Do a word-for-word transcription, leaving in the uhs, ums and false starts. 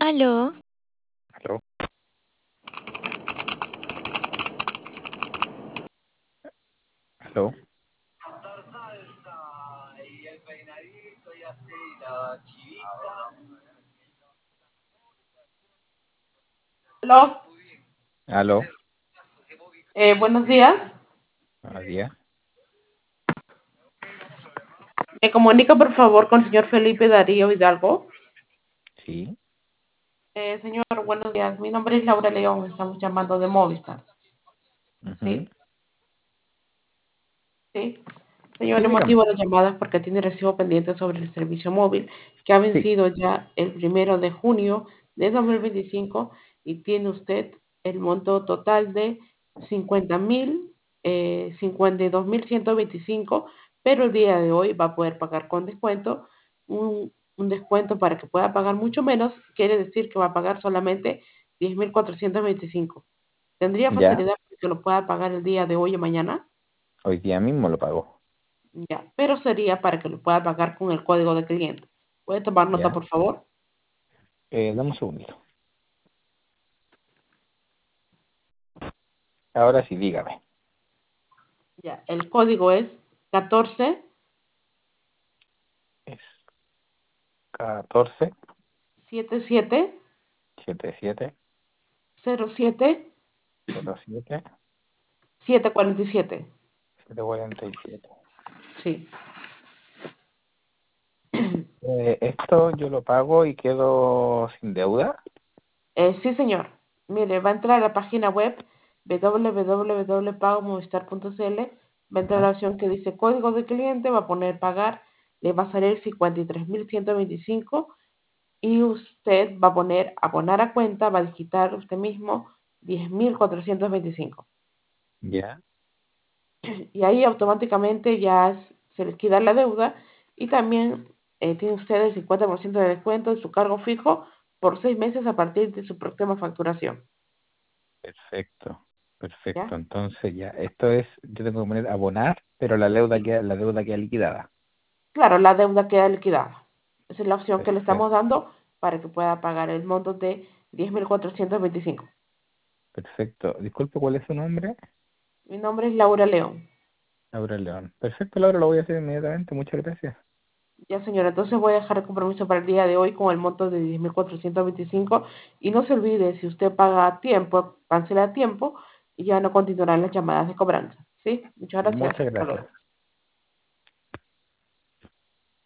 Aló, Aló, aló, Aló, aló, eh, buenos días. buenos días. Me comunica por favor con el señor Felipe Darío Hidalgo. Sí, Eh, señor, buenos días. Mi nombre es Laura León. Estamos llamando de Movistar. ujú. ¿Sí? ¿Sí? Señor, Sí, el dígame. motivo de la llamada es porque tiene recibo pendiente sobre el servicio móvil que ha Sí, vencido ya el primero de junio de dos mil veinticinco y tiene usted el monto total de cincuenta mil, eh, cincuenta y dos mil ciento veinticinco, pero el día de hoy va a poder pagar con descuento, un, un descuento para que pueda pagar mucho menos, quiere decir que va a pagar solamente diez mil cuatrocientos veinticinco. ¿Tendría ya, facilidad para que lo pueda pagar el día de hoy o mañana? hoy día mismo lo pago. Ya, pero sería para que lo pueda pagar con el código de cliente. ¿Puede tomar nota, Ya, por favor? eh, dame un segundito. Ahora sí, dígame. Ya, el código es catorce Es catorce setenta y siete setenta y siete cero siete cero siete setecientos cuarenta y siete. setecientos cuarenta y siete. Sí. Eh, esto yo lo pago y quedo sin deuda. Eh, sí, señor. Mire, va a entrar a la página web w w w punto pago movistar punto c l, va a entrar a la Ajá, opción que dice código de cliente, va a poner pagar, le va a salir cincuenta y tres mil ciento veinticinco y usted va a poner abonar a cuenta, va a digitar usted mismo diez mil cuatrocientos veinticinco. ya, Y ahí automáticamente ya es- se liquida la deuda y también eh, tiene usted el cincuenta por ciento de descuento en su cargo fijo por seis meses a partir de su próxima facturación. perfecto, perfecto. ¿Ya? Entonces ya, esto es, yo tengo que poner abonar, pero la deuda Sí. queda, la deuda queda liquidada. Claro, la deuda queda liquidada. Esa es la opción que le estamos Perfecto, dando para que pueda pagar el monto de diez mil cuatrocientos veinticinco. perfecto. Disculpe, ¿cuál es su nombre? Mi nombre es Laura León. Laura León. Perfecto, Laura, lo voy a hacer inmediatamente. Muchas gracias. Ya, señora, entonces voy a dejar el compromiso para el día de hoy con el monto de diez mil cuatrocientos veinticinco y no se olvide, si usted paga a tiempo, cancela a tiempo y ya no continuarán las llamadas de cobranza. ¿Sí? Muchas gracias. Muchas Hasta gracias. luego.